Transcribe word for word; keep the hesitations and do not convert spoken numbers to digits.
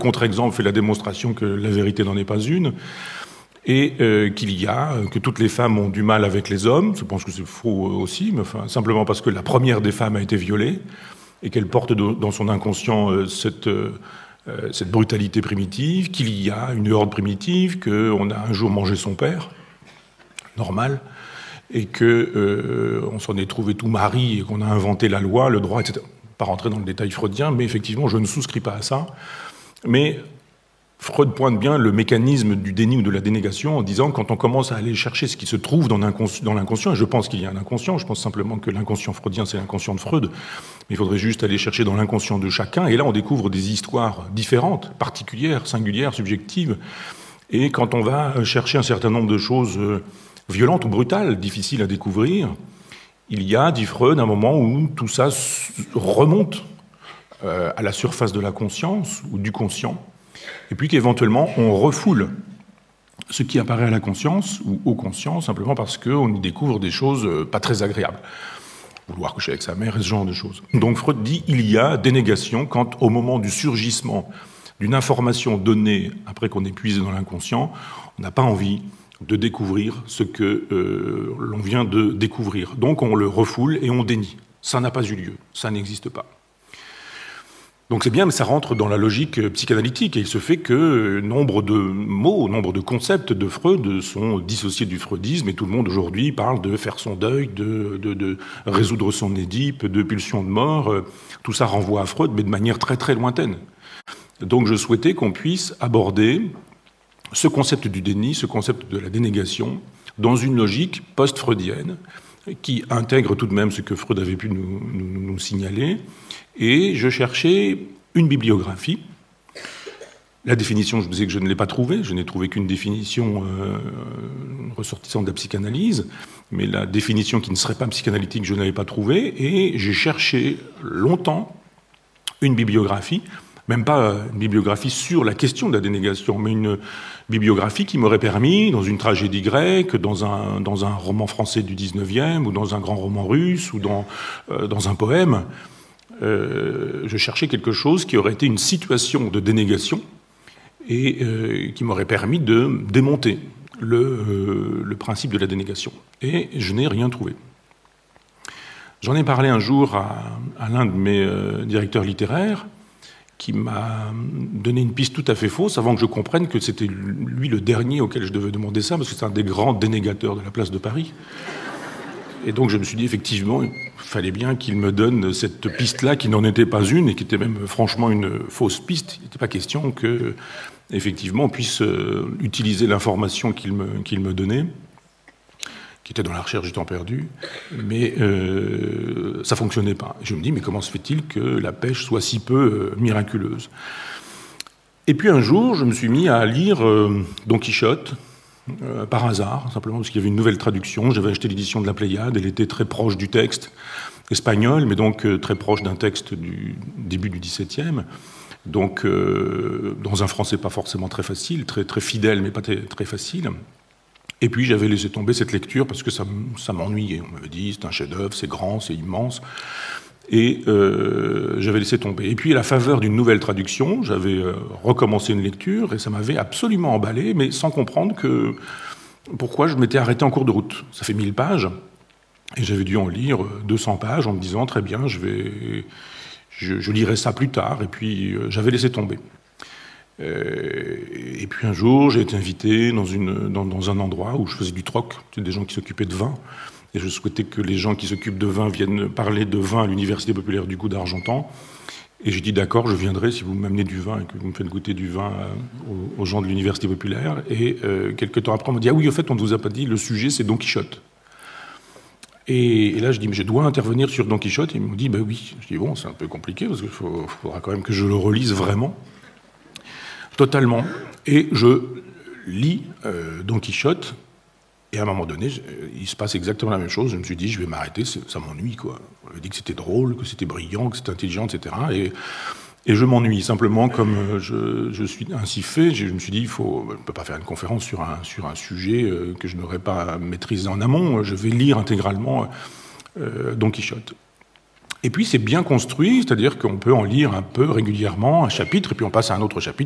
contre-exemple fait la démonstration que la vérité n'en est pas une, et euh, qu'il y a, que toutes les femmes ont du mal avec les hommes. Je pense que c'est faux aussi, mais enfin, simplement parce que la première des femmes a été violée, et qu'elle porte dans son inconscient euh, cette, euh, cette brutalité primitive, qu'il y a une horde primitive, qu'on a un jour mangé son père, normal, et qu'on euh, s'en est trouvé tout mari, et qu'on a inventé la loi, le droit, et cetera. Pas rentrer dans le détail freudien, mais effectivement, je ne souscris pas à ça. Mais Freud pointe bien le mécanisme du déni ou de la dénégation en disant, quand on commence à aller chercher ce qui se trouve dans l'inconscient, et je pense qu'il y a un inconscient, je pense simplement que l'inconscient freudien, c'est l'inconscient de Freud, mais il faudrait juste aller chercher dans l'inconscient de chacun, et là on découvre des histoires différentes, particulières, singulières, subjectives, et quand on va chercher un certain nombre de choses violentes ou brutales, difficiles à découvrir, il y a, dit Freud, un moment où tout ça remonte à la surface de la conscience ou du conscient, et puis qu'éventuellement on refoule ce qui apparaît à la conscience ou au conscient simplement parce qu'on y découvre des choses pas très agréables. Vouloir coucher avec sa mère et ce genre de choses. Donc Freud dit qu'il y a dénégation quand, au moment du surgissement d'une information donnée après qu'on ait puisé dans l'inconscient, on n'a pas envie de découvrir ce que euh, l'on vient de découvrir. Donc on le refoule et on dénie. Ça n'a pas eu lieu, ça n'existe pas. Donc c'est bien, mais ça rentre dans la logique psychanalytique, et il se fait que nombre de mots, nombre de concepts de Freud sont dissociés du freudisme, et tout le monde aujourd'hui parle de faire son deuil, de, de, de résoudre son Édipe, de pulsion de mort. Tout ça renvoie à Freud, mais de manière très très lointaine. Donc je souhaitais qu'on puisse aborder ce concept du déni, ce concept de la dénégation, dans une logique post-freudienne, qui intègre tout de même ce que Freud avait pu nous, nous, nous signaler. Et je cherchais une bibliographie. La définition, je vous disais que je ne l'ai pas trouvée. Je n'ai trouvé qu'une définition euh, ressortissante de la psychanalyse. Mais la définition qui ne serait pas psychanalytique, je ne l'avais pas trouvée. Et j'ai cherché longtemps une bibliographie, même pas une bibliographie sur la question de la dénégation, mais une bibliographie qui m'aurait permis, dans une tragédie grecque, dans un, dans un roman français du dix-neuvième, ou dans un grand roman russe, ou dans, euh, dans un poème, euh, je cherchais quelque chose qui aurait été une situation de dénégation et euh, qui m'aurait permis de démonter le, euh, le principe de la dénégation. Et je n'ai rien trouvé. J'en ai parlé un jour à, à l'un de mes euh, directeurs littéraires, qui m'a donné une piste tout à fait fausse, avant que je comprenne que c'était lui le dernier auquel je devais demander ça, parce que c'est un des grands dénégateurs de la place de Paris. Et donc je me suis dit, effectivement, il fallait bien qu'il me donne cette piste-là, qui n'en était pas une, et qui était même franchement une fausse piste. Il n'était pas question que, effectivement, on puisse utiliser l'information qu'il me, qu'il me donnait, qui était dans la recherche du temps perdu, mais euh, ça ne fonctionnait pas. Je me dis, mais comment se fait-il que la pêche soit si peu euh, miraculeuse? Et puis un jour, je me suis mis à lire euh, Don Quichotte, euh, par hasard, simplement parce qu'il y avait une nouvelle traduction. J'avais acheté l'édition de la Pléiade, elle était très proche du texte espagnol, mais donc euh, très proche d'un texte du début du dix-septième, donc euh, dans un français pas forcément très facile, très, très fidèle, mais pas très, très facile. Et puis j'avais laissé tomber cette lecture parce que ça, ça m'ennuyait. On m'avait dit, c'est un chef-d'œuvre, c'est grand, c'est immense. Et euh, j'avais laissé tomber. Et puis à la faveur d'une nouvelle traduction, j'avais euh, recommencé une lecture et ça m'avait absolument emballé, mais sans comprendre que pourquoi je m'étais arrêté en cours de route. Ça fait mille pages et j'avais dû en lire deux cents pages en me disant, très bien, je, vais, je, je lirai ça plus tard. Et puis euh, j'avais laissé tomber. Et puis un jour, j'ai été invité dans, une, dans, dans un endroit où je faisais du troc. C'était des gens qui s'occupaient de vin. Et je souhaitais que les gens qui s'occupent de vin viennent parler de vin à l'Université populaire du goût d'Argentan. Et j'ai dit, d'accord, je viendrai si vous m'amenez du vin et que vous me faites goûter du vin aux, aux gens de l'Université populaire. Et euh, quelques temps après, on m'a dit, ah oui, au fait, on ne vous a pas dit, le sujet, c'est Don Quichotte. Et, et là, je dis, mais je dois intervenir sur Don Quichotte. Et ils m'ont dit, bah oui. Je dis, bon, c'est un peu compliqué parce qu'il faudra quand même que je le relise vraiment. Totalement. Et je lis euh, Don Quichotte, et à un moment donné, je, il se passe exactement la même chose. Je me suis dit, je vais m'arrêter, ça m'ennuie, quoi. On m'avait dit que c'était drôle, que c'était brillant, que c'était intelligent, et cetera. Et, et je m'ennuie, simplement, comme je, je suis ainsi fait, je me suis dit, il faut, je ne peux pas faire une conférence sur un, sur un sujet euh, que je n'aurais pas maîtrisé en amont. Je vais lire intégralement euh, Don Quichotte. Et puis c'est bien construit, c'est-à-dire qu'on peut en lire un peu régulièrement un chapitre, et puis on passe à un autre chapitre.